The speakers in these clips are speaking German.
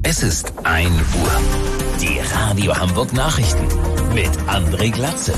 Es ist 1 Uhr. Die Radio Hamburg Nachrichten mit André Glatze.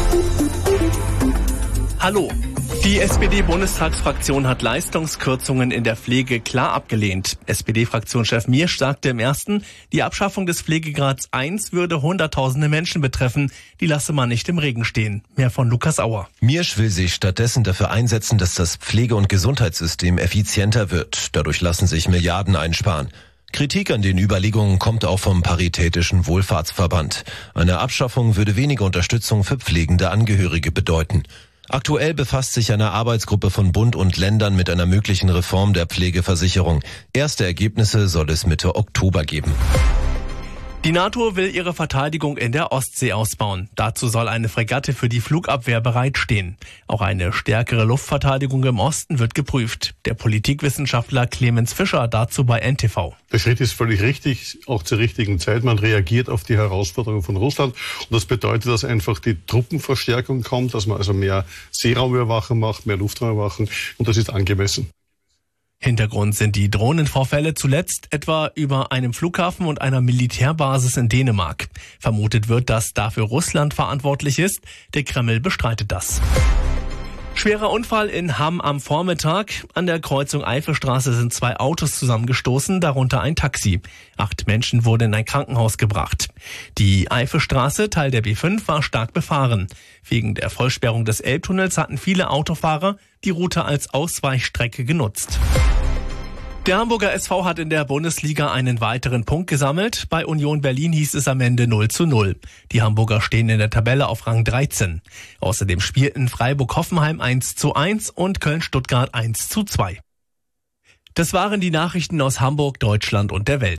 Hallo. Die SPD-Bundestagsfraktion hat Leistungskürzungen in der Pflege klar abgelehnt. SPD-Fraktionschef Miersch sagte im Ersten, die Abschaffung des Pflegegrads 1 würde hunderttausende Menschen betreffen. Die lasse man nicht im Regen stehen. Mehr von Lukas Auer. Miersch will sich stattdessen dafür einsetzen, dass das Pflege- und Gesundheitssystem effizienter wird. Dadurch lassen sich Milliarden einsparen. Kritik an den Überlegungen kommt auch vom Paritätischen Wohlfahrtsverband. Eine Abschaffung würde weniger Unterstützung für pflegende Angehörige bedeuten. Aktuell befasst sich eine Arbeitsgruppe von Bund und Ländern mit einer möglichen Reform der Pflegeversicherung. Erste Ergebnisse soll es Mitte Oktober geben. Die NATO will ihre Verteidigung in der Ostsee ausbauen. Dazu soll eine Fregatte für die Flugabwehr bereitstehen. Auch eine stärkere Luftverteidigung im Osten wird geprüft. Der Politikwissenschaftler Clemens Fischer dazu bei NTV. Der Schritt ist völlig richtig, auch zur richtigen Zeit. Man reagiert auf die Herausforderungen von Russland. Und das bedeutet, dass einfach die Truppenverstärkung kommt, dass man also mehr Seeraumüberwachung macht, mehr Luftraumüberwachung. Und das ist angemessen. Hintergrund sind die Drohnenvorfälle zuletzt etwa über einem Flughafen und einer Militärbasis in Dänemark. Vermutet wird, dass dafür Russland verantwortlich ist. Der Kreml bestreitet das. Schwerer Unfall in Hamm am Vormittag. An der Kreuzung Eifelstraße sind 2 Autos zusammengestoßen, darunter ein Taxi. 8 Menschen wurden in ein Krankenhaus gebracht. Die Eifelstraße, Teil der B5, war stark befahren. Wegen der Vollsperrung des Elbtunnels hatten viele Autofahrer die Route als Ausweichstrecke genutzt. Der Hamburger SV hat in der Bundesliga einen weiteren Punkt gesammelt. Bei Union Berlin hieß es am Ende 0:0. Die Hamburger stehen in der Tabelle auf Rang 13. Außerdem spielten Freiburg-Hoffenheim 1:1 und Köln-Stuttgart 1:2. Das waren die Nachrichten aus Hamburg, Deutschland und der Welt.